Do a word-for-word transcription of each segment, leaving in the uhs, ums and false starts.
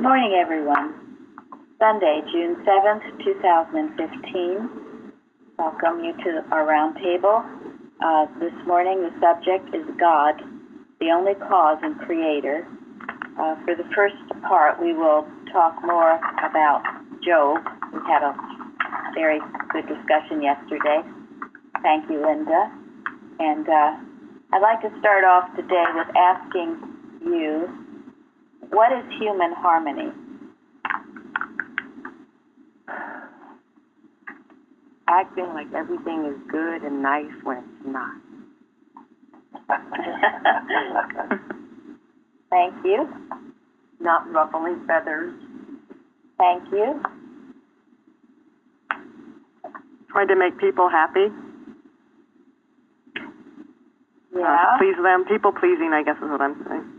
Good morning, everyone. Sunday, June seventh, two thousand fifteen. Welcome you to our round table. Uh, this morning, the subject is God, the only cause and creator. Uh, for the first part, we will talk more about Job. We had a very good discussion yesterday. Thank you, Linda. And uh, I'd like to start off today with asking you, what is human harmony? Acting like everything is good and nice when it's not. Thank you. Not ruffling feathers. Thank you. Trying to make people happy. Yeah. Uh, please them. People pleasing, I guess is what I'm saying.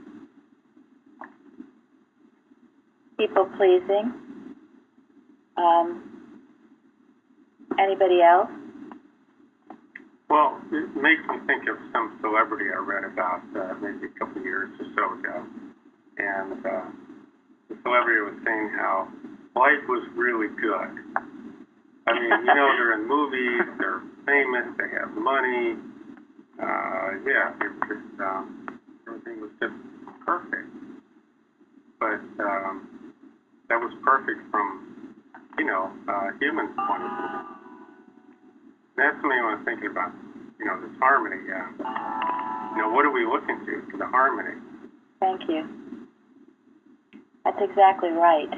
People pleasing. Um, anybody else? Well, it makes me think of some celebrity I read about uh, maybe a couple of years or so ago. And uh, the celebrity was saying how life was really good. I mean, you know, they're in movies, they're famous, they have money. Uh, yeah, it just, um, everything was just perfect. But um, that was perfect from, you know, uh, human point of view. That's something I was thinking about, you know, this harmony. Uh, you know, what are we looking to for the harmony? Thank you. That's exactly right.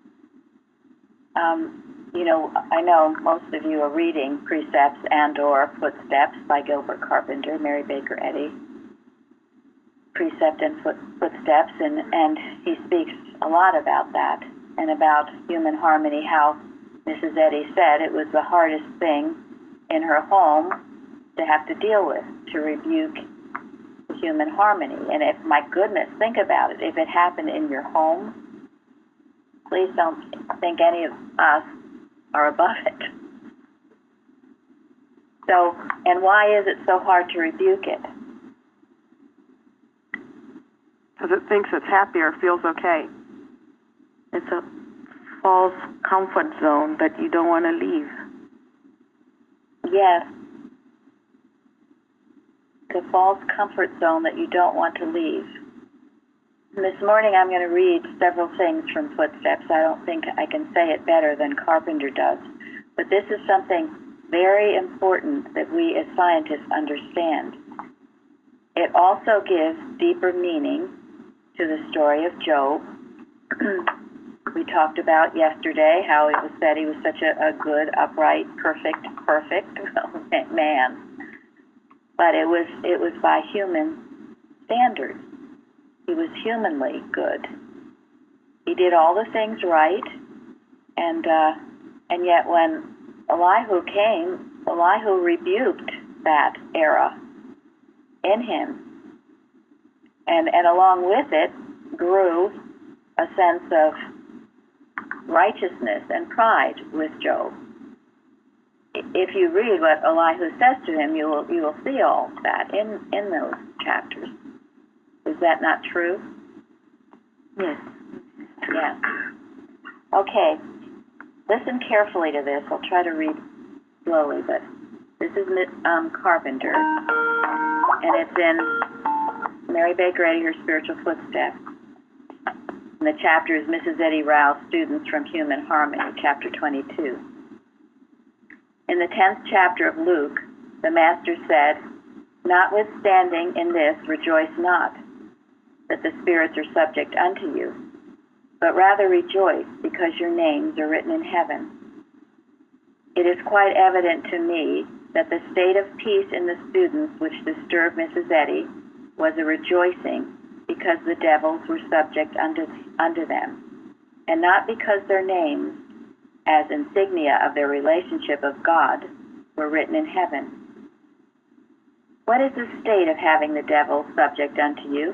Um, you know, I know most of you are reading Precepts and or Footsteps by Gilbert Carpenter, Mary Baker Eddy. Precept and foot, Footsteps, and, and he speaks a lot about that and about human harmony, how Missus Eddy said it was the hardest thing in her home to have to deal with, to rebuke human harmony. And if, my goodness, think about it, if it happened in your home, please don't think any of us are above it. So, and why is it so hard to rebuke it? Because it thinks it's happy or feels okay. It's a false comfort zone that you don't want to leave. Yes. It's a false comfort zone that you don't want to leave. This morning I'm going to read several things from Footsteps. I don't think I can say it better than Carpenter does. But this is something very important that we as scientists understand. It also gives deeper meaning to the story of Job. We talked about yesterday how it was said he was such a, a good, upright, perfect, perfect man. But it was it was by human standards. He was humanly good. He did all the things right, and uh, and yet when Elihu came, Elihu rebuked that era in him, and and along with it grew a sense of righteousness and pride with Job. If you read what Elihu says to him, you will you will see all that in, in those chapters. Is that not true? Yes. Yes. Okay. Listen carefully to this. I'll try to read slowly, but this is um, Carpenter, and it's in Mary Baker Eddy, Her Spiritual Footsteps. And the chapter is Missus Eddy Rouse, Students from Human Harmony, chapter twenty-two. In the tenth chapter of Luke, the Master said, "Notwithstanding in this, rejoice not, that the spirits are subject unto you, but rather rejoice, because your names are written in heaven. It is quite evident to me that the state of peace in the students which disturbed Missus Eddy was a rejoicing because the devils were subject unto, unto them, and not because their names, as insignia of their relationship of God, were written in heaven. What is the state of having the devil subject unto you?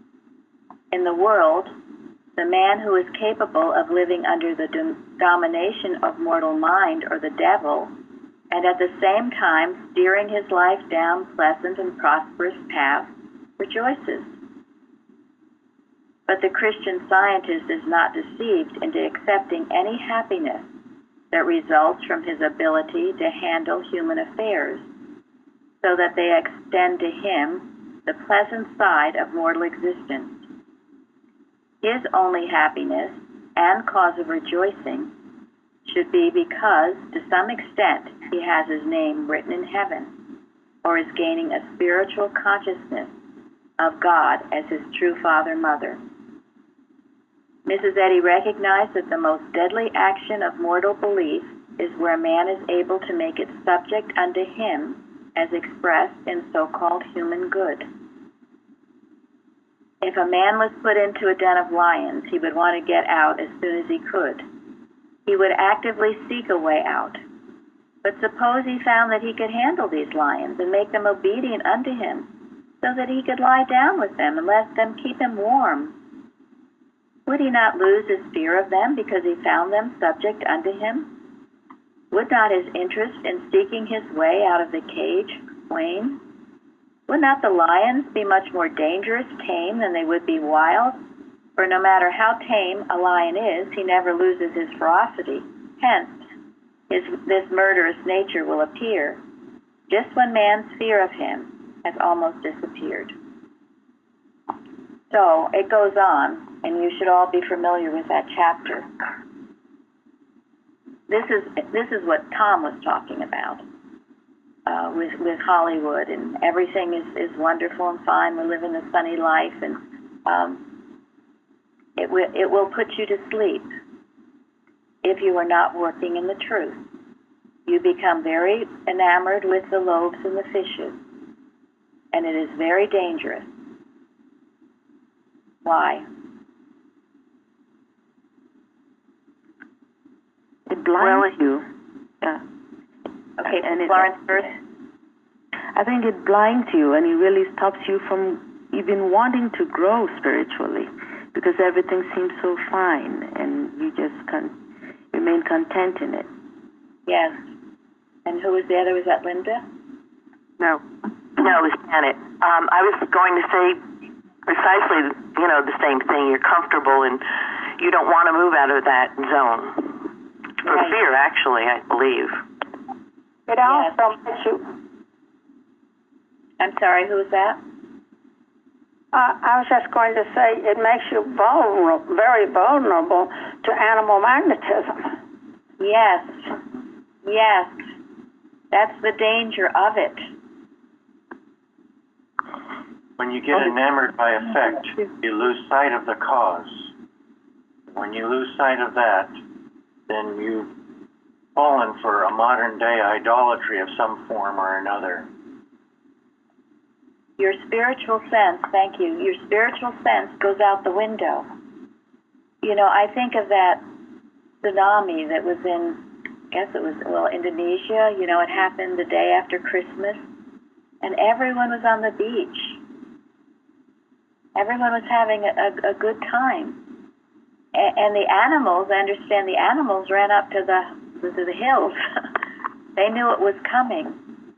In the world, the man who is capable of living under the dom- domination of mortal mind or the devil, and at the same time steering his life down pleasant and prosperous paths, rejoices. But the Christian Scientist is not deceived into accepting any happiness that results from his ability to handle human affairs, so that they extend to him the pleasant side of mortal existence. His only happiness and cause of rejoicing should be because, to some extent, he has his name written in heaven, or is gaining a spiritual consciousness of God as his true father-mother. Missus Eddy recognized that the most deadly action of mortal belief is where man is able to make it subject unto him as expressed in so-called human good. If a man was put into a den of lions, he would want to get out as soon as he could. He would actively seek a way out. But suppose he found that he could handle these lions and make them obedient unto him, so that he could lie down with them and let them keep him warm. Would he not lose his fear of them because he found them subject unto him? Would not his interest in seeking his way out of the cage wane? Would not the lions be much more dangerous tame than they would be wild? For no matter how tame a lion is, he never loses his ferocity. Hence, his, this murderous nature will appear just when man's fear of him has almost disappeared. So it goes on, and you should all be familiar with that chapter. This is this is what Tom was talking about uh, with with Hollywood, and everything is, is wonderful and fine. We're living a sunny life, and um, it will it will put you to sleep if you are not working in the truth. You become very enamored with the loaves and the fishes, and it is very dangerous. Why? It blinds you. Yeah. Okay, and Florence it, first. I think it blinds you, and it really stops you from even wanting to grow spiritually, because everything seems so fine, and you just con- remain content in it. Yes. And who was the other? Was that Linda? No. No, it was Janet. Um, I was going to say precisely, you know, the same thing. You're comfortable and you don't want to move out of that zone. For Right. fear, actually, I believe. It also makes you, I'm sorry, who was that? uh, I was just going to say, it makes you vulnerable, very vulnerable to animal magnetism. Yes. Yes. That's the danger of it. When you get enamored by effect, you lose sight of the cause. When you lose sight of that, then you've fallen for a modern day idolatry of some form or another. Your spiritual sense, thank you, your spiritual sense goes out the window. You know, I think of that tsunami that was in, I guess it was, well, Indonesia. You know, it happened the day after Christmas, and everyone was on the beach. Everyone was having a, a, a good time. And the animals, I understand the animals ran up to the to the hills. They knew it was coming.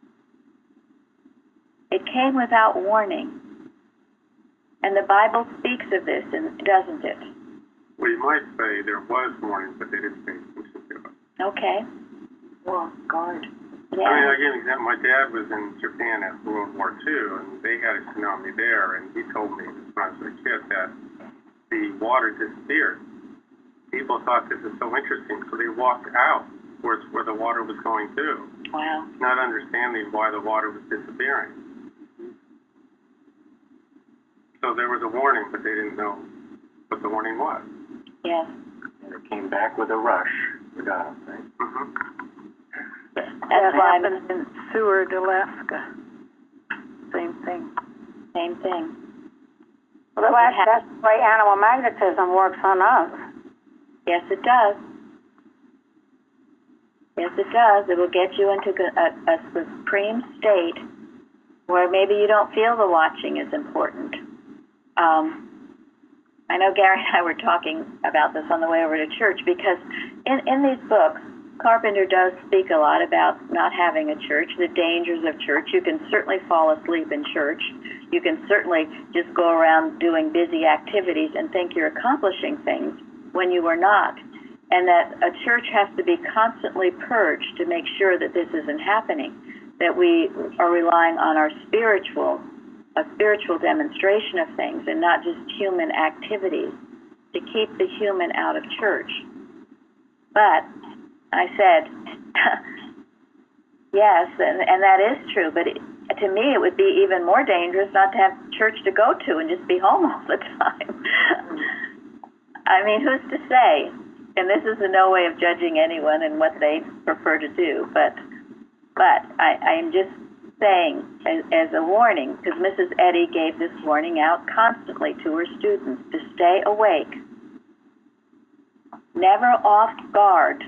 It came without warning. And the Bible speaks of this, and doesn't it? Well, you might say there was warning, but they didn't pay attention to it. Okay. Well, God. Yeah. I mean, I'll give you an example. My dad was in Japan after World War Two, and they had a tsunami there, and he told me when I was a kid that the water disappeared. People thought this is so interesting, so they walked out towards where the water was going to, Wow. not understanding why the water was disappearing. So there was a warning, but they didn't know what the warning was. Yes. And it came back with a rush. You got it, right? Mm-hmm. That's That why I'm, happened in Seward, Alaska. Same thing. same thing. Well, that's, that's the way animal magnetism works on us. Yes, it does. Yes, it does. It will get you into a, a supreme state where maybe you don't feel the watching is important. Um, I know Gary and I were talking about this on the way over to church, because in, in these books, Carpenter does speak a lot about not having a church, the dangers of church. You can certainly fall asleep in church. You can certainly just go around doing busy activities and think you're accomplishing things when you are not. And that a church has to be constantly purged to make sure that this isn't happening, that we are relying on our spiritual, a spiritual demonstration of things and not just human activities, to keep the human out of church. But I said, yes, and, and that is true, but it, to me it would be even more dangerous not to have church to go to and just be home all the time. I mean, who's to say? And this is in no way of judging anyone and what they prefer to do, but but I, I am just saying as, as a warning, because Missus Eddy gave this warning out constantly to her students, to stay awake, never off guard.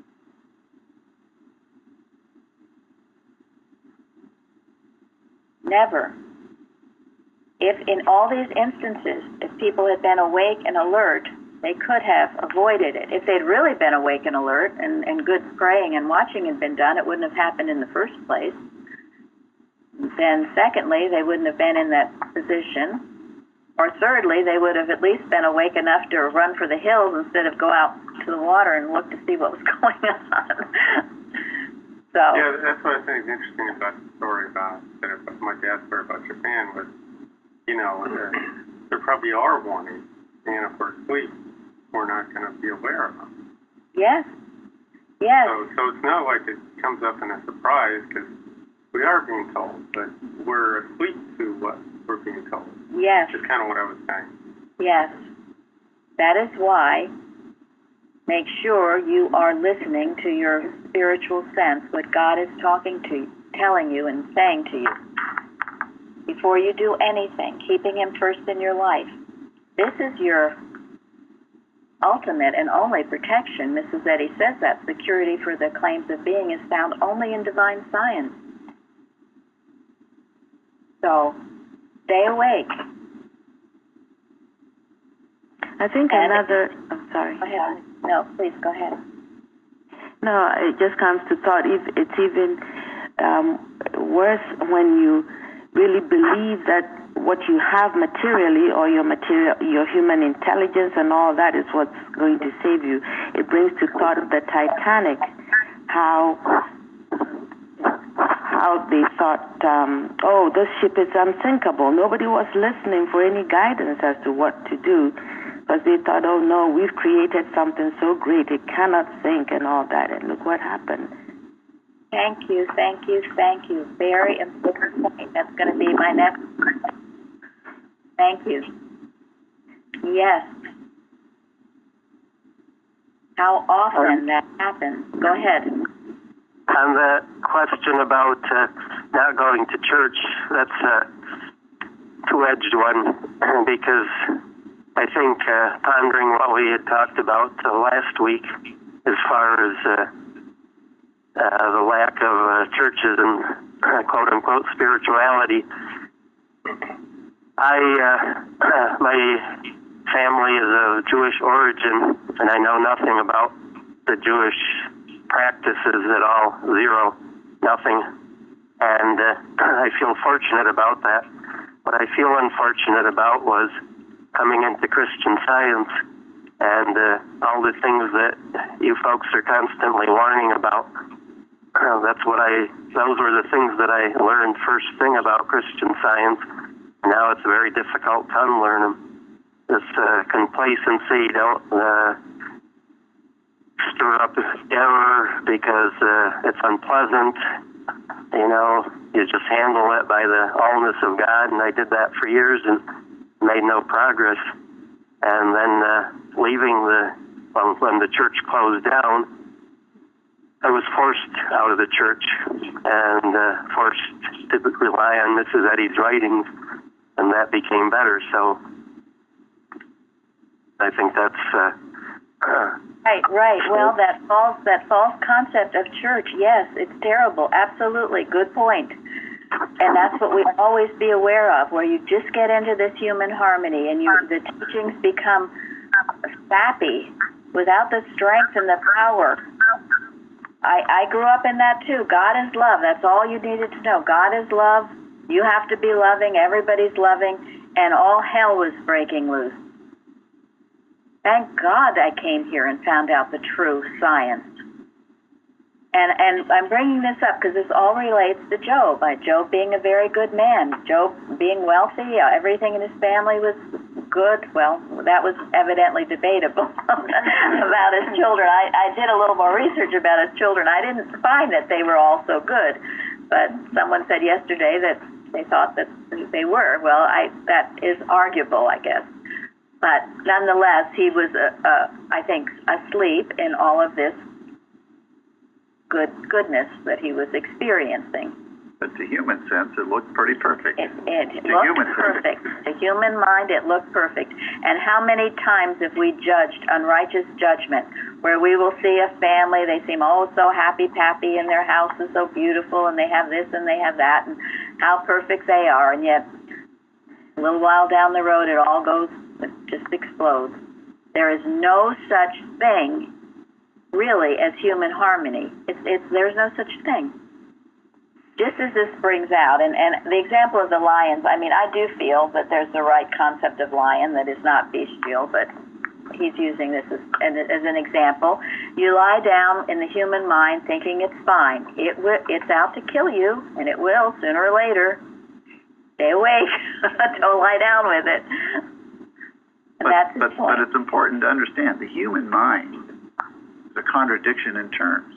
Never. If in all these instances, if people had been awake and alert, they could have avoided it. If they'd really been awake and alert and, and good praying and watching had been done, it wouldn't have happened in the first place. Then secondly, they wouldn't have been in that position. Or thirdly, they would have at least been awake enough to run for the hills instead of go out to the water and look to see what was going on. So yeah, that's what I think is interesting about the story about that my dad's story about Japan was, you know, there, there probably are warnings, and if we're asleep, we're not going to be aware of them. yes, yes, So, so it's not like it comes up in a surprise because we are being told, but we're asleep to what we're being told. yes, That's kind of what I was saying. yes. That is why make sure you are listening to your spiritual sense, what God is talking to you, telling you and saying to you. Before you do anything, keeping Him first in your life. This is your ultimate and only protection. Missus Eddy says that security for the claims of being is found only in divine science. So, stay awake. I think And another. I'm sorry. Go ahead. No, please go ahead. No, it just comes to thought. If it's even um, worse when you really believe that what you have materially, or your material, your human intelligence, and all that is what's going to save you. It brings to thought of the Titanic, how how they thought, um, oh, this ship is unsinkable. Nobody was listening for any guidance as to what to do, because they thought, oh no, we've created something so great it cannot sink, and all that. And look what happened. Thank you, thank you, thank you. Very important point. That's going to be my next. Thank you. Yes. How often that happens. Go ahead. On the question about uh, not going to church, that's a two-edged one, because I think uh, pondering what we had talked about uh, last week as far as uh, uh, the lack of uh, churches and uh, quote-unquote spirituality, I, uh, my family is of Jewish origin, and I know nothing about the Jewish practices at all, zero, nothing. And uh, I feel fortunate about that. What I feel unfortunate about was coming into Christian Science and uh, all the things that you folks are constantly warning about. Uh, that's what I, those were the things that I learned first thing about Christian Science. Now it's very difficult to unlearn them. This uh, complacency, don't uh, stir up error because uh, it's unpleasant. You know, you just handle it by the allness of God, and I did that for years and made no progress. And then uh, leaving the, well, when the church closed down, I was forced out of the church and uh, forced to rely on Missus Eddy's writings, and that became better. So I think that's uh, uh, Right, right. Well, that false, that false concept of church, yes, it's terrible. Absolutely. Good point. And that's what we always be aware of, where you just get into this human harmony and you, the teachings become sappy without the strength and the power I, I grew up in that too. God is love. That's all you needed to know. God is love. You have to be loving. Everybody's loving. And all hell was breaking loose. Thank God I came here and found out the true science. And and I'm bringing this up because this all relates to Job. Uh, Job being a very good man. Job being wealthy. Uh, everything in his family was good. Well, that was evidently debatable about his children. I, I did a little more research about his children. I didn't find that they were all so good. But someone said yesterday that they thought that they were. Well, I that is arguable, I guess. But nonetheless, he was, uh, uh, I think, asleep in all of this good goodness that he was experiencing. But to human sense, it looked pretty perfect. It, it to looked human perfect. To human mind, it looked perfect. And how many times have we judged unrighteous judgment, where we will see a family, they seem oh so happy-pappy, and their house is so beautiful, and they have this and they have that, and how perfect they are, and yet a little while down the road, it all goes, it just explodes. There is no such thing really as human harmony. It's, it's, there's no such thing. Just as this brings out, and, and the example of the lions, I mean, I do feel that there's the right concept of lion that is not bestial, but he's using this as, as an example. You lie down in the human mind thinking it's fine. It w- It's out to kill you, and it will sooner or later. Stay awake. Don't lie down with it. And but, that's his but, point. but it's important to understand the human mind is a contradiction in terms.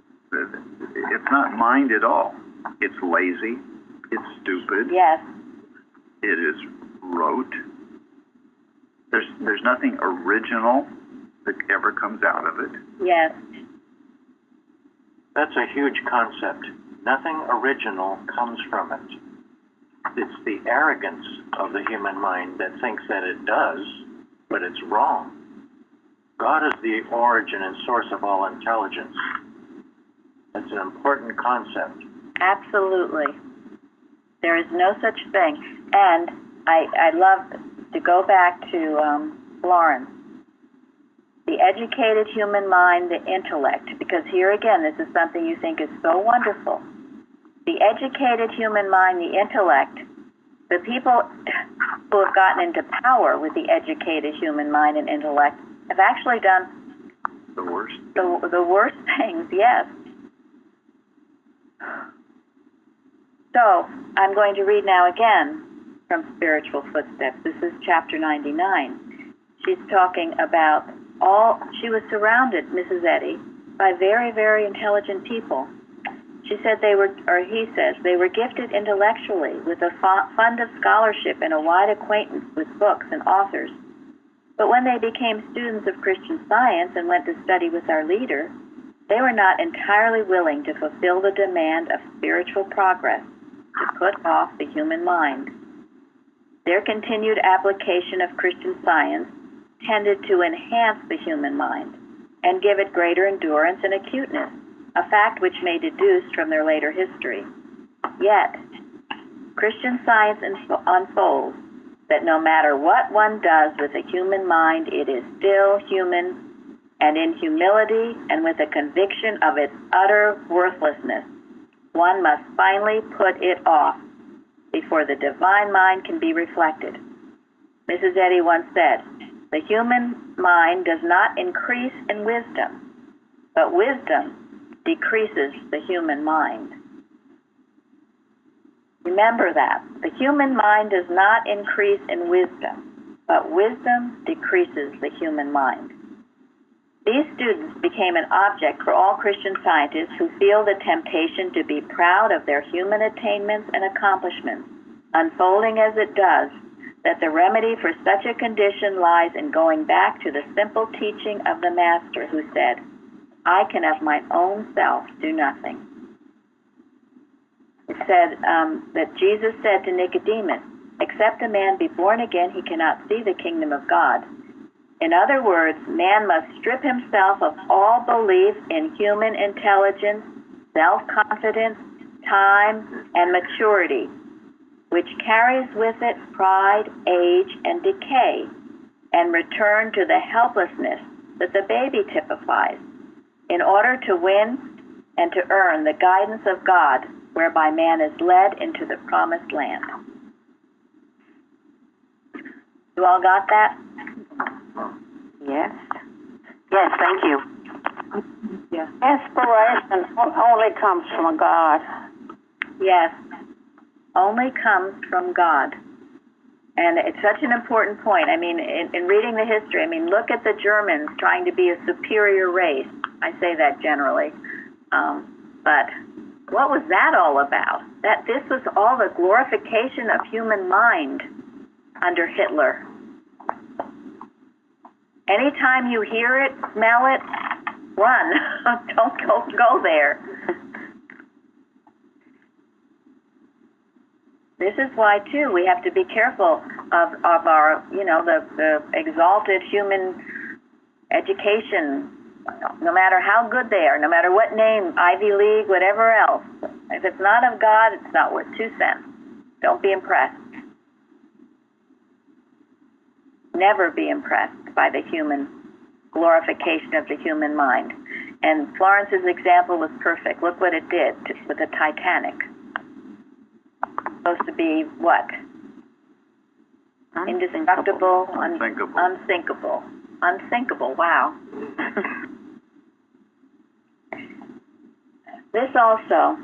It's not mind at all. It's lazy. It's stupid. Yes. It is rote. There's there's nothing original that ever comes out of it. Yes. That's a huge concept. Nothing original comes from it. It's the arrogance of the human mind that thinks that it does, but it's wrong. God is the origin and source of all intelligence. That's an important concept. Absolutely. There is no such thing. And I, I love to go back to um, Florence. The educated human mind, the intellect, because here again, this is something you think is so wonderful. The educated human mind, the intellect, the people who have gotten into power with the educated human mind and intellect have actually done The worst. the, the worst things, yes. So, I'm going to read now again from Spiritual Footsteps. This is chapter ninety-nine. She's talking about all, she was surrounded, Missus Eddy, by very, very intelligent people. She said they were, or he says, they were gifted intellectually with a fund of scholarship and a wide acquaintance with books and authors. But when they became students of Christian Science and went to study with our leader, they were not entirely willing to fulfill the demand of spiritual progress, to put off the human mind. Their continued application of Christian Science tended to enhance the human mind and give it greater endurance and acuteness, a fact which may be deduced from their later history. Yet, Christian Science unfolds that no matter what one does with a human mind, it is still human, and in humility and with a conviction of its utter worthlessness, one must finally put it off before the divine mind can be reflected. Missus Eddy once said, "The human mind does not increase in wisdom, but wisdom decreases the human mind." Remember that. The human mind does not increase in wisdom, but wisdom decreases the human mind. These students became an object for all Christian scientists who feel the temptation to be proud of their human attainments and accomplishments, unfolding as it does that the remedy for such a condition lies in going back to the simple teaching of the Master who said, "I can of my own self do nothing." It said um, that Jesus said to Nicodemus, "Except a man be born again, he cannot see the kingdom of God." In other words, man must strip himself of all belief in human intelligence, self-confidence, time, and maturity, which carries with it pride, age, and decay, and return to the helplessness that the baby typifies, in order to win and to earn the guidance of God, whereby man is led into the promised land. You all got that? Yes. Yes, thank you. Yeah. Inspiration only comes from God. Yes. Only comes from God. And it's such an important point. I mean, in, in reading the history, I mean, look at the Germans trying to be a superior race. I say that generally. Um, but what was that all about? That this was all the glorification of human mind under Hitler. Anytime you hear it, smell it, run. Don't go, go there. This is why, too, we have to be careful of, of our, you know, the, the exalted human education, no matter how good they are, no matter what name, Ivy League, whatever else. If it's not of God, it's not worth two cents. Don't be impressed. Never be impressed by the human glorification of the human mind. And Florence's example was perfect. Look what it did to, with the Titanic. Supposed to be what? Indestructible, un- Unsinkable. unsinkable, unsinkable. Wow. This also,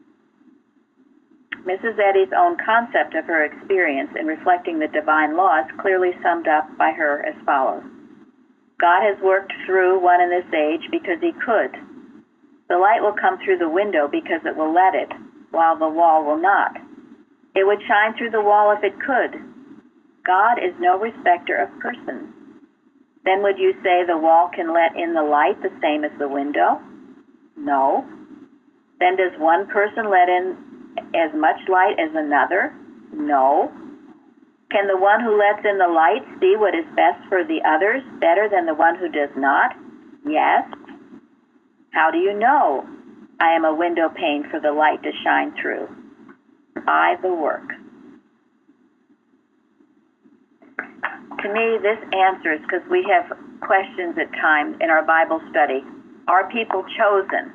Missus Eddy's own concept of her experience in reflecting the divine laws, clearly summed up by her as follows: God has worked through one in this age because he could. The light will come through the window because it will let it, while the wall will not. It would shine through the wall if it could. God is no respecter of persons. Then would you say the wall can let in the light the same as the window? No. Then does one person let in as much light as another? No. Can the one who lets in the light see what is best for the others better than the one who does not? Yes. How do you know I am a window pane for the light to shine through? By the work. To me, this answers, because we have questions at times in our Bible study. Are people chosen?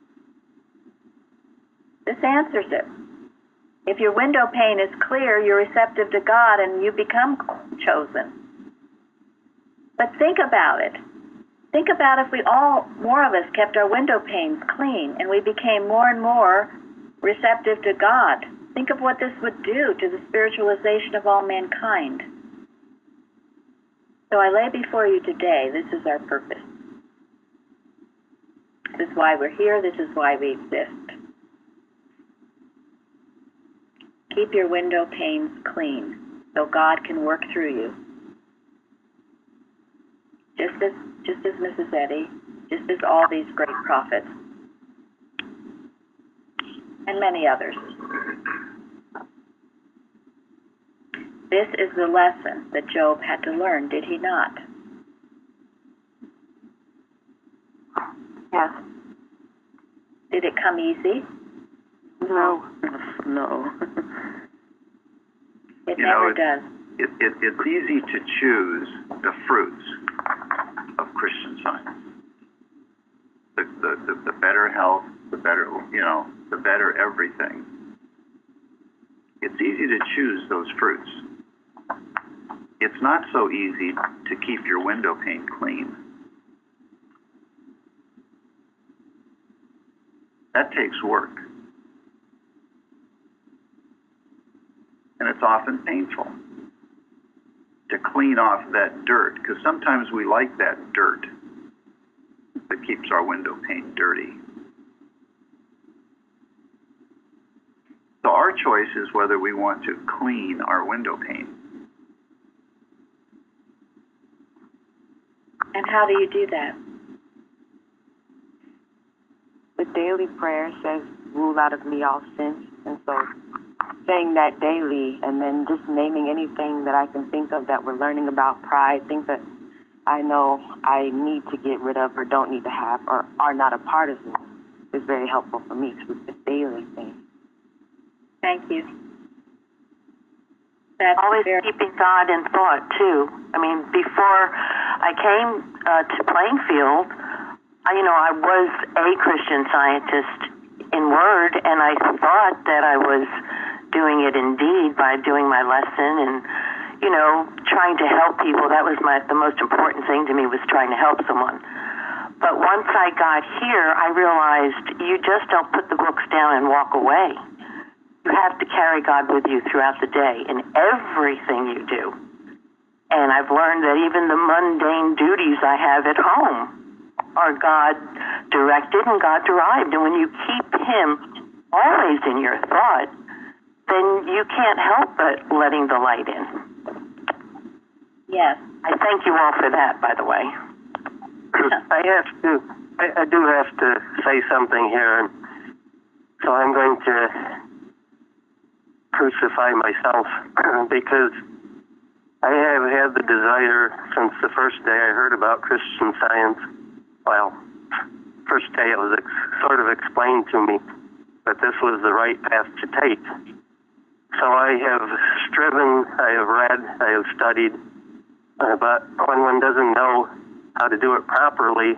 This answers it. If your window pane is clear, you're receptive to God and you become chosen. But think about it. Think about if we all, more of us, kept our window panes clean and we became more and more receptive to God. Think of what this would do to the spiritualization of all mankind. So I lay before you today, this is our purpose. This is why we're here, this is why we exist. Keep your window panes clean so God can work through you. Just as, just as Missus Eddy, just as all these great prophets, and many others. This is the lesson that Job had to learn, did he not? Yes. Did it come easy? No. No. It You never know, it- does. It, it, it's easy to choose the fruits of Christian Science. The, the, the, the better health, the better, you know, the better everything. It's easy to choose those fruits. It's not so easy to keep your window pane clean. That takes work. And it's often painful to clean off that dirt, because sometimes we like that dirt that keeps our window pane dirty. So our choice is whether we want to clean our window pane. And how do you do that? The daily prayer says, rule out of me all sins. And so saying that daily and then just naming anything that I can think of that we're learning about pride, things that I know I need to get rid of or don't need to have or are not a part of me, is very helpful for me to the daily thing. Thank you. That's Always very, keeping God in thought, too. I mean, before I came uh, to Plainfield, I, you know, I was a Christian Scientist in word, and I thought that I was doing it indeed by doing my lesson and, you know, trying to help people. That was my the most important thing to me, was trying to help someone. But once I got here, I realized you just don't put the books down and walk away. You have to carry God with you throughout the day in everything you do. And I've learned that even the mundane duties I have at home are God-directed and God-derived. And when you keep Him always in your thought, then you can't help but letting the light in. Yes. I thank you all for that, by the way. I have to, I, I do have to say something here, so I'm going to crucify myself because I have had the desire since the first day I heard about Christian Science. Well, first day it was ex- sort of explained to me that this was the right path to take. So I have striven, I have read, I have studied, uh, but when one doesn't know how to do it properly,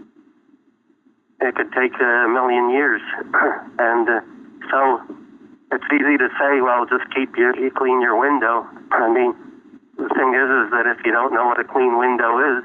it could take a million years. and uh, so it's easy to say, well, just keep your, you clean your window. I mean, the thing is, is that if you don't know what a clean window is,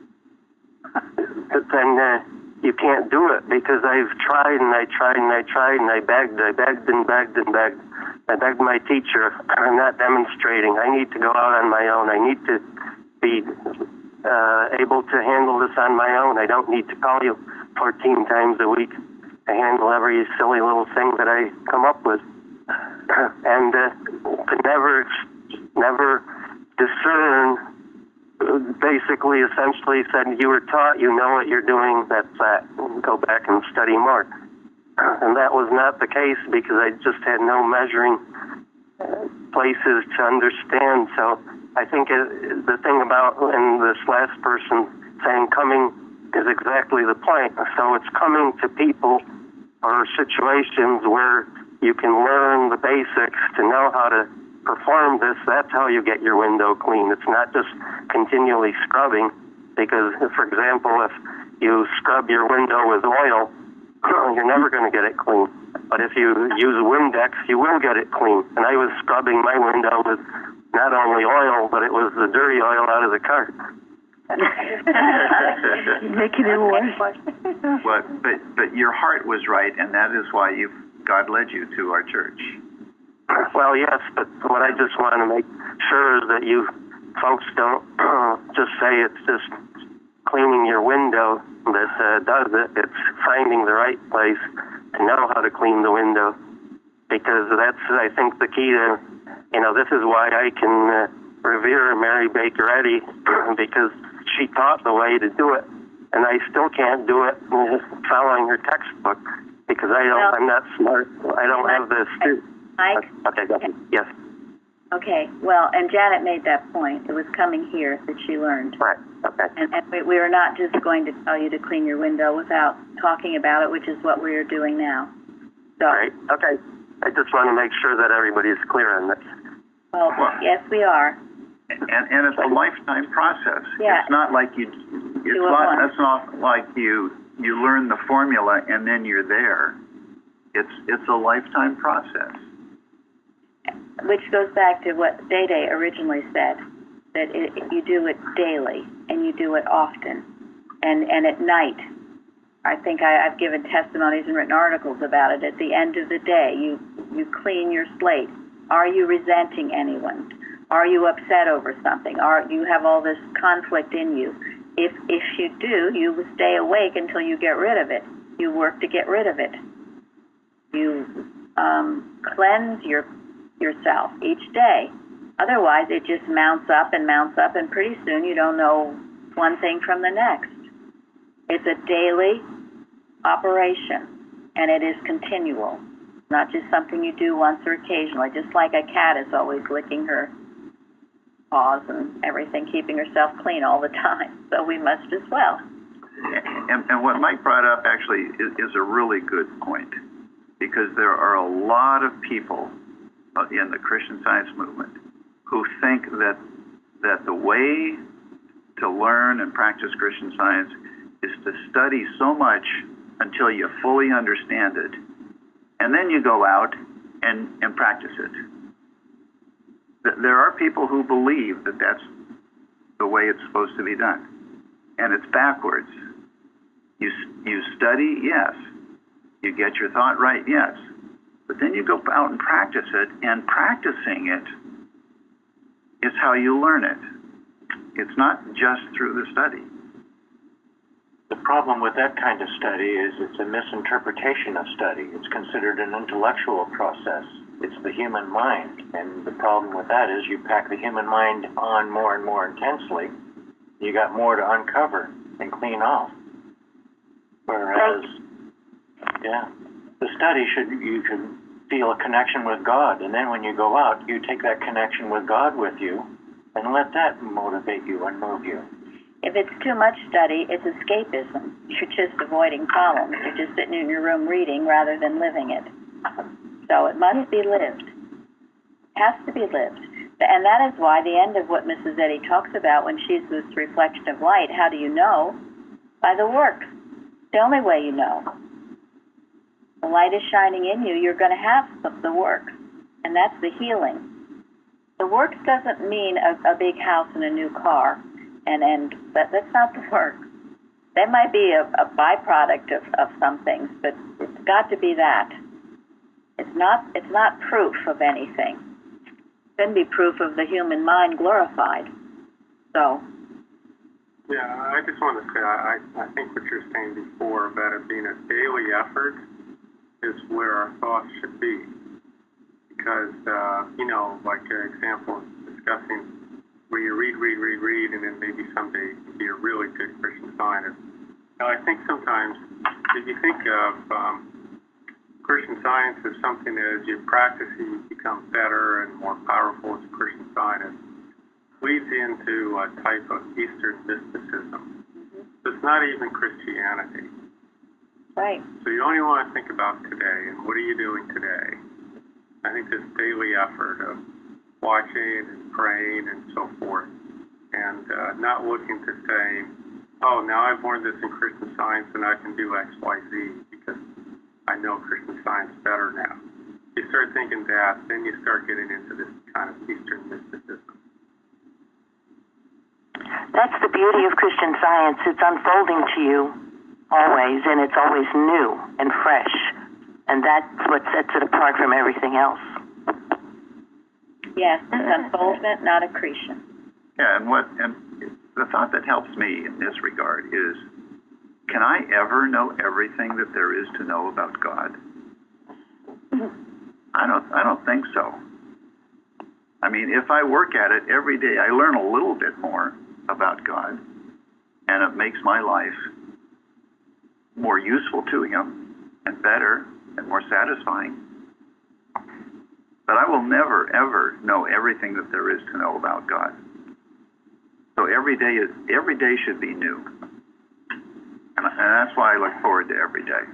then uh, you can't do it, because I've tried and I tried and I tried and I begged, I begged and begged and begged. I begged my teacher, I'm not demonstrating. I need to go out on my own. I need to be uh, able to handle this on my own. I don't need to call you fourteen times a week to handle every silly little thing that I come up with. and uh, to never, never discern, basically, essentially said, you were taught, you know what you're doing, that's that. Go back and study more. And that was not the case, because I just had no measuring places to understand. So I think it, the thing about, and this last person saying coming is exactly the point. So it's coming to people or situations where you can learn the basics to know how to perform this. That's how you get your window clean. It's not just continually scrubbing, because, for example, if you scrub your window with oil, you're never going to get it clean. But if you use Windex, you will get it clean. And I was scrubbing my window with not only oil, but it was the dirty oil out of the car. Making it worse. But, but, but your heart was right, and that is why you God led you to our church. Well, yes, but what I just want to make sure is that you folks don't uh, just say it's just cleaning your window that uh, does it. It's finding the right place to know how to clean the window, because that's, I think, the key to, you know, this is why I can uh, revere Mary Baker Eddy, because she taught the way to do it, and I still can't do it following her textbook, because I don't, well, I'm not smart. I don't have this. Mike? Okay, go ahead. Yes. Okay, well, and Janet made that point. It was coming here that she learned. Right, okay. And, and we, we are not just going to tell you to clean your window without talking about it, which is what we are doing now. So, right, okay. I just want to make sure that everybody's clear on this. Well, well yes, we are. And, and it's a lifetime process. Yeah. It's not like you, it's not, it's not like you, you learn the formula and then you're there. It's, it's a lifetime process. Which goes back to what Day Day originally said, that it, you do it daily and you do it often, and and at night. I think I, I've given testimonies and written articles about it. At the end of the day, you you clean your slate. Are you resenting anyone? Are you upset over something? Are you have all this conflict in you? If if you do, you stay awake until you get rid of it. You work to get rid of it. You um, cleanse your yourself each day. Otherwise, it just mounts up and mounts up, and pretty soon you don't know one thing from the next. It's a daily operation, and it is continual, not just something you do once or occasionally, just like a cat is always licking her paws and everything, keeping herself clean all the time. So we must as well. And, and what Mike brought up actually is, is a really good point, because there are a lot of people in the Christian Science movement who think that that the way to learn and practice Christian Science is to study so much until you fully understand it, and then you go out and, and practice it. There are people who believe that that's the way it's supposed to be done, and it's backwards. You, you study, yes. You get your thought right, yes. But then you go out and practice it, and practicing it is how you learn it. It's not just through the study. The problem with that kind of study is it's a misinterpretation of study. It's considered an intellectual process. It's the human mind. And the problem with that is you pack the human mind on more and more intensely. You got more to uncover and clean off. Whereas, yeah, the study should, you can feel a connection with God. And then when you go out, you take that connection with God with you and let that motivate you and move you. If it's too much study, it's escapism. You're just avoiding problems. You're just sitting in your room reading rather than living it. So it must be lived. It has to be lived. And that is why the end of what Missus Eddy talks about when she's this reflection of light, how do you know? By the works. The only way you know. The light is shining in you, you're going to have the work. And that's the healing. The works doesn't mean a, a big house and a new car. And, and that, that's not the work. That might be a, a byproduct of, of some things, but it's got to be that. It's not, it's not proof of anything. It can be proof of the human mind glorified. So. Yeah, I just want to say, I, I think what you're saying before about it being a daily effort is where our thoughts should be. Because, uh, you know, like an example discussing where you read, read, read, read, and then maybe someday you can be a really good Christian Scientist. Now, I think sometimes, if you think of um, Christian Science as something that as you practice, you become better and more powerful as a Christian Scientist, leads into a type of Eastern mysticism. Mm-hmm. So it's not even Christianity. Right. So you only want to think about today, and what are you doing today? I think this daily effort of watching and praying and so forth, and uh, not looking to say, oh, now I've learned this in Christian Science and I can do X, Y, Z because I know Christian Science better now. You start thinking that, then you start getting into this kind of Eastern mysticism. That's the beauty of Christian Science. It's unfolding to you always, and it's always new and fresh. And that's what sets it apart from everything else. Yes, it's unfoldment, not accretion. Yeah, and what and the thought that helps me in this regard is, can I ever know everything that there is to know about God? I don't I don't think so. I mean, if I work at it every day, I learn a little bit more about God, and it makes my life more useful to Him and better and more satisfying. But I will never, ever know everything that there is to know about God. So every day is every day should be new, and, and that's why I look forward to every day.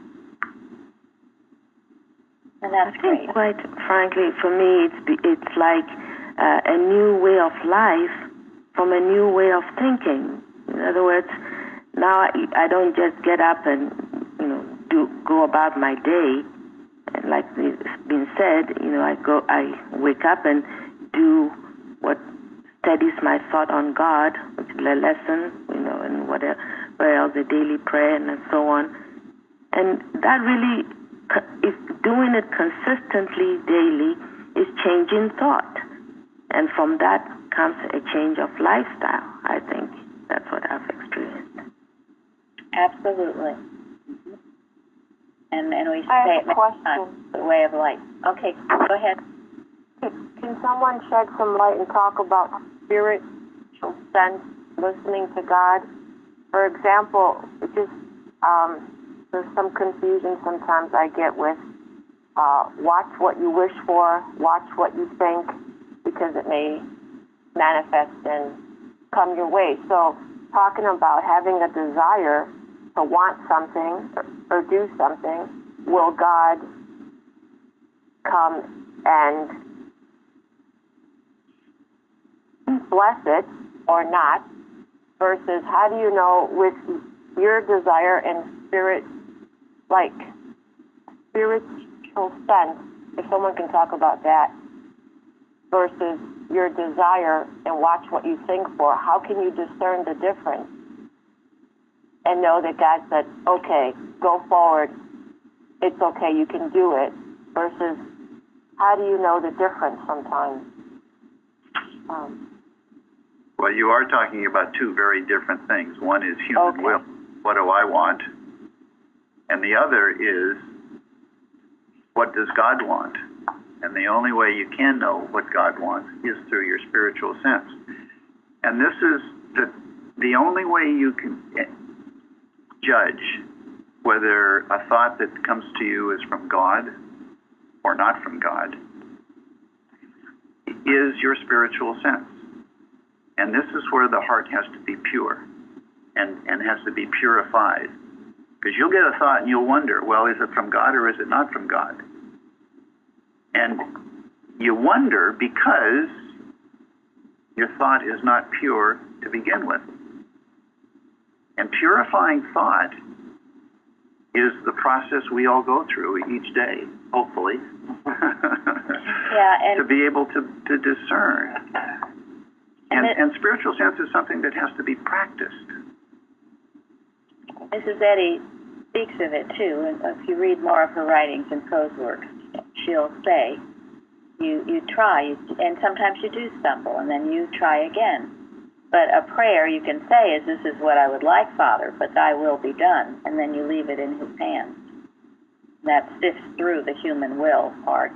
And that's I great. think, quite frankly, for me, it's be, it's like uh, a new way of life from a new way of thinking. In other words, now I, I don't just get up and you know do go about my day. And like it's been said, you know, I go, I wake up and do what steadies my thought on God, which is a lesson, you know, and whatever, where else the daily prayer and so on. And that really, if doing it consistently daily, is changing thought, and from that comes a change of lifestyle. I think that's what I've experienced. Absolutely. And, and we I say have it a many question. times, the way of life. Okay, go ahead. Can, can someone shed some light and talk about spiritual sense, listening to God? For example, it just um, there's some confusion sometimes I get with uh, watch what you wish for, watch what you think, because it may manifest and come your way. So talking about having a desire to want something or, or do something, will God come and bless it or not? Versus, how do you know with your desire and spirit, like spiritual sense, if someone can talk about that, versus your desire and watch what you think for, how can you discern the difference and know that God said, okay, go forward, it's okay, you can do it, versus how do you know the difference sometimes? Um, Well, you are talking about two very different things. One is human Okay. will. What do I want? And the other is, what does God want? And the only way you can know what God wants is through your spiritual sense. And this is the, the only way you can judge whether a thought that comes to you is from God or not from God is your spiritual sense. And this is where the heart has to be pure and, and has to be purified. Because you'll get a thought and you'll wonder, well, is it from God or is it not from God? And you wonder because your thought is not pure to begin with. And purifying thought is the process we all go through each day, hopefully, Yeah, and to be able to, to discern. And, And it- and spiritual sense is something that has to be practiced. Missus Eddy speaks of it too, and if you read more of her writings and prose works, she'll say, you, you try, you, and sometimes you do stumble, and then you try again. But a prayer you can say is, this is what I would like, Father, but thy will be done, and then you leave it in his hands. That sifts through the human will part.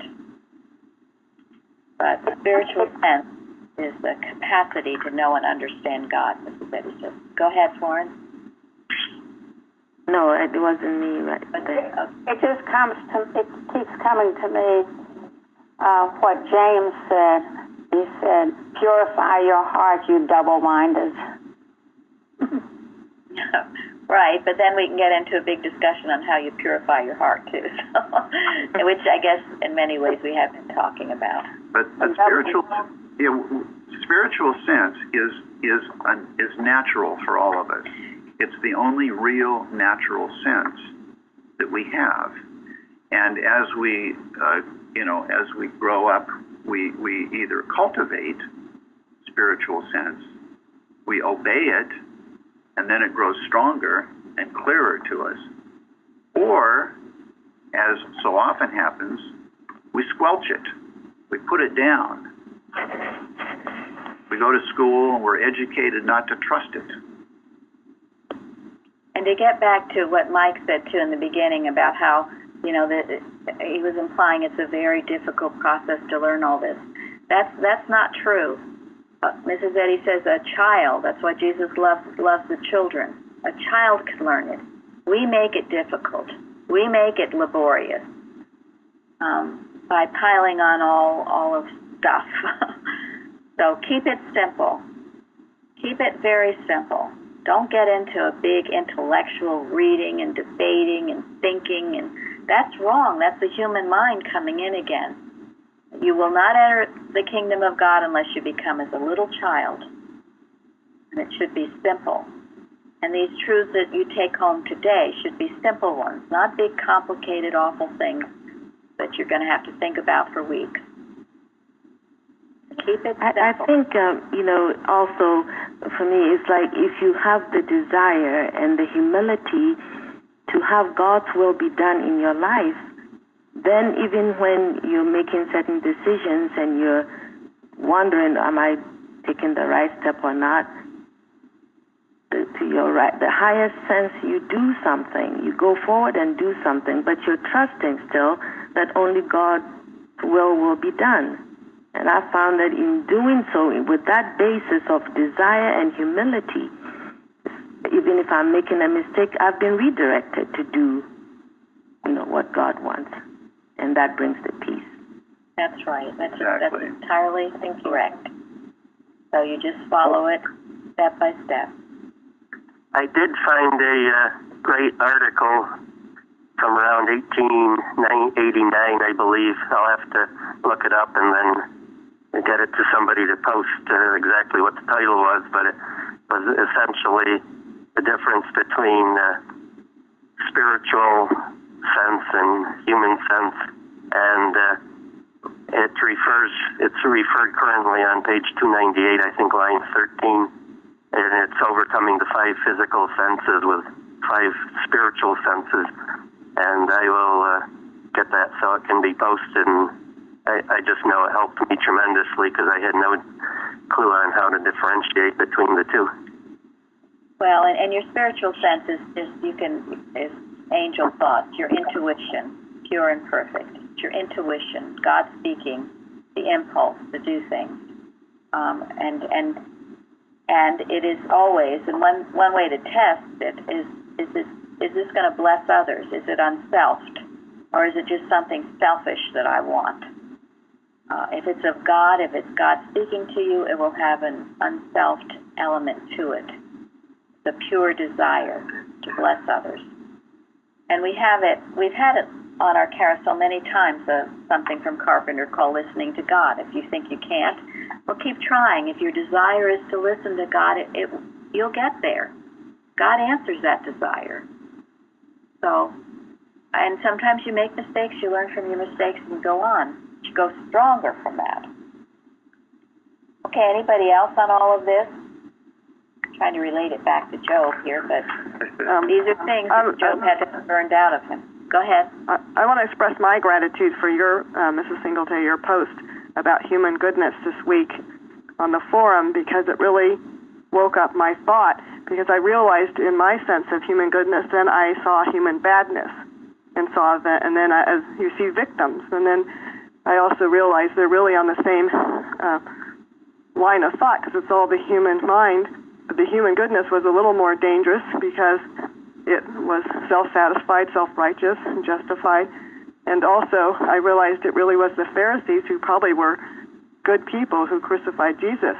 But spiritual sense is the capacity to know and understand God, Missus Eddy says. Go ahead, Florence. No, it wasn't me right there. It just comes to, it keeps coming to me, uh, what James said. He said, purify your heart, you double-minded. Right, but then we can get into a big discussion on how you purify your heart, too, so, which I guess in many ways we have been talking about. But, but spiritual, you know, spiritual sense is is un, is natural for all of us. It's the only real natural sense that we have. And as we, uh, you know, as we grow up, we we either cultivate spiritual sense, we obey it, and then it grows stronger and clearer to us, or, as so often happens, we squelch it. We put it down. We go to school and we're educated not to trust it. And to get back to what Mike said, too, in the beginning about how, you know, that he was implying it's a very difficult process to learn all this. That's that's not true. Uh, Missus Eddy says a child, that's why Jesus loves, loves the children. A child can learn it. We make it difficult. We make it laborious um, by piling on all, all of stuff. So keep it simple. Keep it very simple. Don't get into a big intellectual reading and debating and thinking, and that's wrong. That's the human mind coming in again. You will not enter the kingdom of God unless you become as a little child. And it should be simple. And these truths that you take home today should be simple ones, not big, complicated, awful things that you're going to have to think about for weeks. Keep it simple. I, I think, um, you know, also for me, it's like if you have the desire and the humility to have God's will be done in your life, then even when you're making certain decisions and you're wondering, am I taking the right step or not, the, to your right, the highest sense, you do something. You go forward and do something, but you're trusting still that only God's will will be done. And I found that in doing so, with that basis of desire and humility, even if I'm making a mistake, I've been redirected to do, you know, what God wants. And that brings the peace. That's right. That's, Exactly. that's entirely correct. So you just follow it step by step. I did find a uh, great article from around eighteen eighty-nine, I believe. I'll have to look it up and then get it to somebody to post uh, exactly what the title was, but it was essentially the difference between uh, spiritual sense and human sense, and uh, it refers, it's referred currently on page two ninety-eight, I think, line thirteen, and it's overcoming the five physical senses with five spiritual senses, and I will uh, get that so it can be posted, and I, I just know it helped me tremendously because I had no clue on how to differentiate between the two. Well, and, and your spiritual sense is, is you can is angel thoughts, your intuition, pure and perfect. It's your intuition, God speaking, the impulse to do things, um, and and and it is always. And one one way to test it is is this is this going to bless others? Is it unselfed, or is it just something selfish that I want? Uh, if it's of God, if it's God speaking to you, it will have an unselfed element to it. The pure desire to bless others. And we have it, we've had it on our carousel many times, uh, something from Carpenter called listening to God. If you think you can't, well, keep trying. If your desire is to listen to God, it, it you'll get there. God answers that desire. So, and sometimes you make mistakes, you learn from your mistakes and go on. You go stronger from that. Okay, anybody else on all of this? Trying to relate it back to Job here, but um, these are things that um, Job had to have burned out of him. Go ahead. I, I want to express my gratitude for your, uh, Missus Singleton, your post about human goodness this week on the forum, because it really woke up my thought, because I realized in my sense of human goodness, then I saw human badness, and saw that, and then I, as you see victims, and then I also realized they're really on the same uh, line of thought, because it's all the human mind. The human goodness was a little more dangerous because it was self-satisfied, self-righteous, and justified. And also, I realized it really was the Pharisees who probably were good people who crucified Jesus.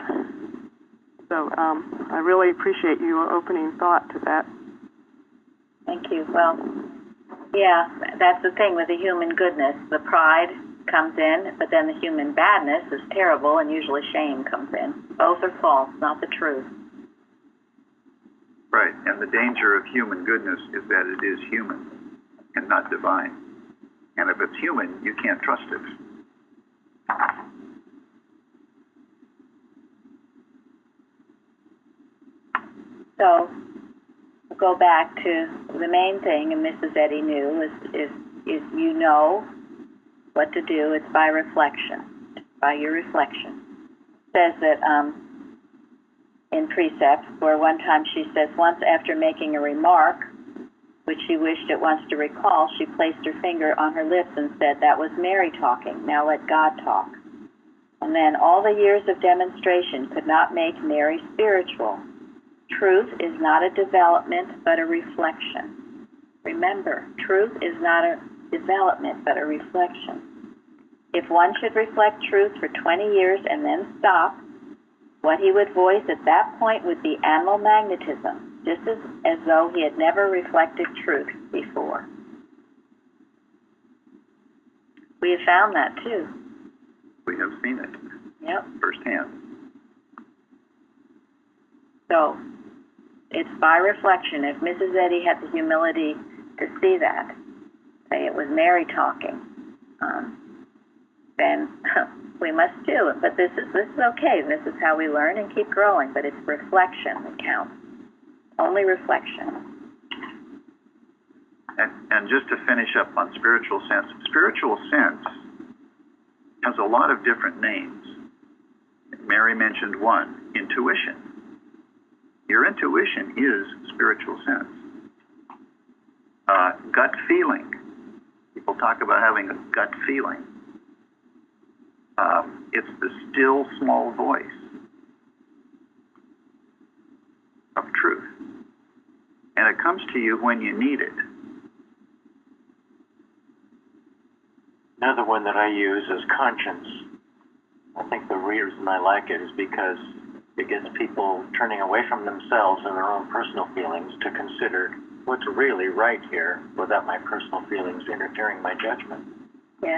So um, I really appreciate your opening thought to that. Thank you. Well, yeah, that's the thing with the human goodness. The pride comes in, but then the human badness is terrible, and usually shame comes in. Both are false, not the truth. Right, and the danger of human goodness is that it is human and not divine. And if it's human, you can't trust it. So, we'll go back to the main thing, and Missus Eddy knew, is, is, is you know what to do. It's by reflection, by your reflection. It says that um, in precepts, where one time she says, once after making a remark, which she wished at once to recall, she placed her finger on her lips and said, that was Mary talking, now let God talk. And then all the years of demonstration could not make Mary spiritual. Truth is not a development, but a reflection. Remember, truth is not a development, but a reflection. If one should reflect truth for twenty years and then stop, what he would voice at that point would be animal magnetism, just as, as though he had never reflected truth before. We have found that too. We have seen it. Yep. Firsthand. So, it's by reflection. If Missus Eddy had the humility to see that, say it was Mary talking, um, then we must do it. But this is this is okay. This is how we learn and keep growing. But it's reflection that counts. Only reflection. And, and just to finish up on spiritual sense, spiritual sense has a lot of different names. Mary mentioned one, intuition. Your intuition is spiritual sense. Uh, gut feeling. People talk about having a gut feeling. Um, it's the still small voice of truth. And it comes to you when you need it. Another one that I use is conscience. I think the reason I like it is because it gets people turning away from themselves and their own personal feelings to consider what's really right here without my personal feelings interfering my judgment. Yes.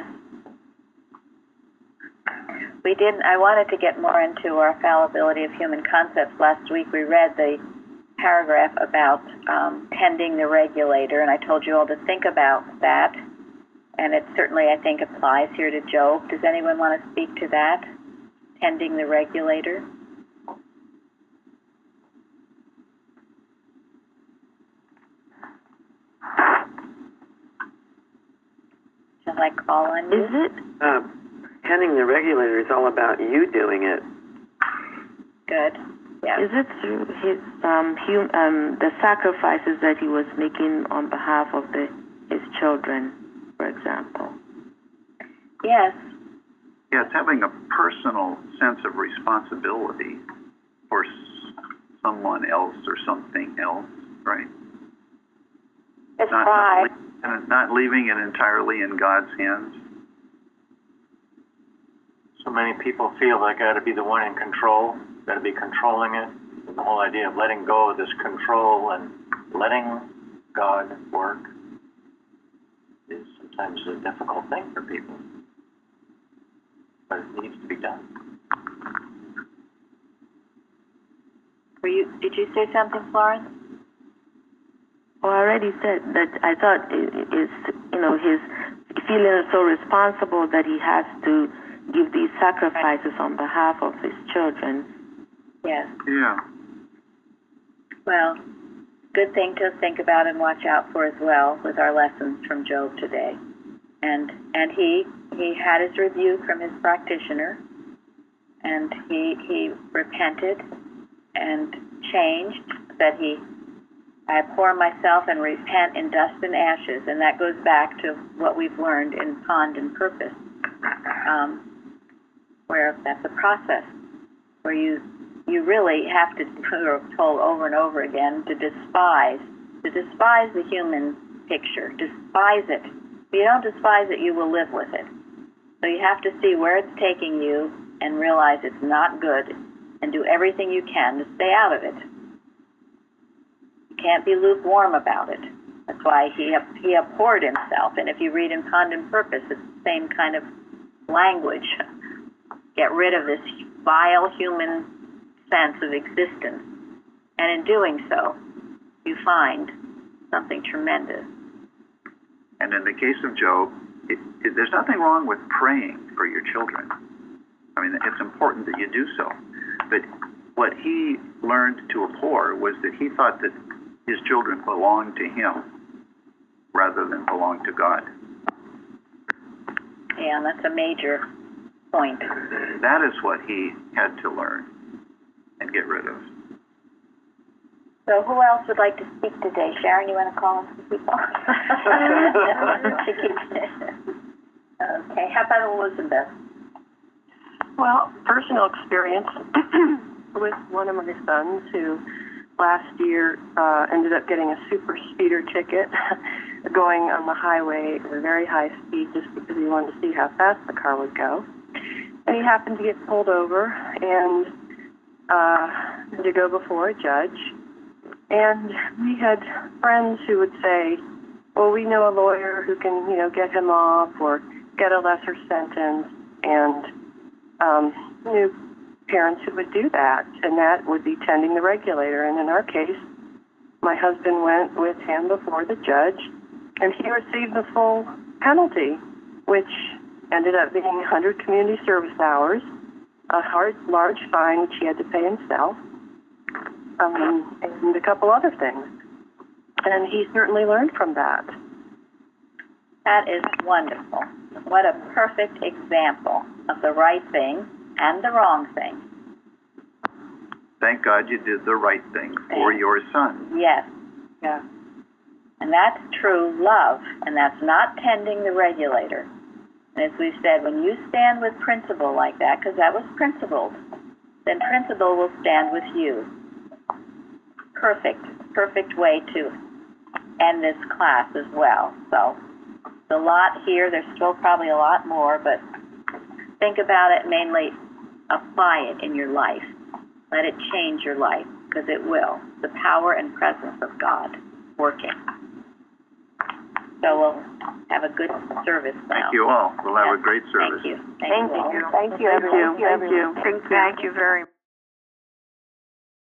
We didn't, I wanted to get more into our fallibility of human concepts. Last week we read the paragraph about um, tending the regulator, and I told you all to think about that. And it certainly, I think, applies here to Job. Does anyone want to speak to that? Tending the regulator? Shall I call on you? Is it? Uh, tending the regulator is all about you doing it. Good. Yeah. Is it through his um, hum, um, the sacrifices that he was making on behalf of the his children, for example? Yes. Yeah, it's having a personal sense of responsibility for s- someone else or something else, right? It's Not, pride. not, le- not leaving it entirely in God's hands. So many people feel they got to be the one in control, got to be controlling it. The whole idea of letting go of this control and letting God work is sometimes a difficult thing for people. But it needs to be done. Were you, did you say something, Florence? Well, I already said that I thought it is, you know, his feeling so responsible that he has to give these sacrifices on behalf of his children. Yes. Yeah. Well, good thing to think about and watch out for as well with our lessons from Job today. And and he he had his review from his practitioner, and he he repented and changed. That he, I abhor myself and repent in dust and ashes, and that goes back to what we've learned in Pond and Purpose, um, where that's a process where you you really have to, we're told over and over again, to despise, to despise the human picture, despise it. If you don't despise it, you will live with it. So you have to see where it's taking you and realize it's not good and do everything you can to stay out of it. You can't be lukewarm about it. That's why he he abhorred himself. And if you read in Pond and Purpose, it's the same kind of language. Get rid of this vile human sense of existence. And in doing so, you find something tremendous. And in the case of Job, it, it, there's nothing wrong with praying for your children. I mean, it's important that you do so. But what he learned to abhor was that he thought that his children belonged to him rather than belonged to God. Yeah, and that's a major point. That is what he had to learn and get rid of. So who else would like to speak today? Sharon, you want to call on some people? Okay, how about Elizabeth? Well, personal experience with one of my sons who last year uh, ended up getting a super speeder ticket going on the highway at a very high speed just because he wanted to see how fast the car would go. And he happened to get pulled over and uh, to go before a judge. And we had friends who would say, well, we know a lawyer who can, you know, get him off or get a lesser sentence, and um, knew parents who would do that, and that would be tending the regulator. And in our case, my husband went with him before the judge, and he received the full penalty, which ended up being one hundred community service hours, a hard, large fine which he had to pay himself, um, and a couple other things. And he certainly learned from that. That is wonderful. What a perfect example of the right thing and the wrong thing. Thank God you did the right thing for your son. Yes. Yeah. And that's true love, and that's not tending the regulator. And as we've said, when you stand with principle like that, because that was principled, then principle will stand with you. Perfect, perfect way to end this class as well. So, a lot here. There's still probably a lot more, but think about it, mainly apply it in your life. Let it change your life, because it will. The power and presence of God working. So we'll have a good service now. Thank you all. We'll have yes. a great service. Thank you. Thank, Thank you. you. Thank you. Thank you. Thank you. Thank you very much.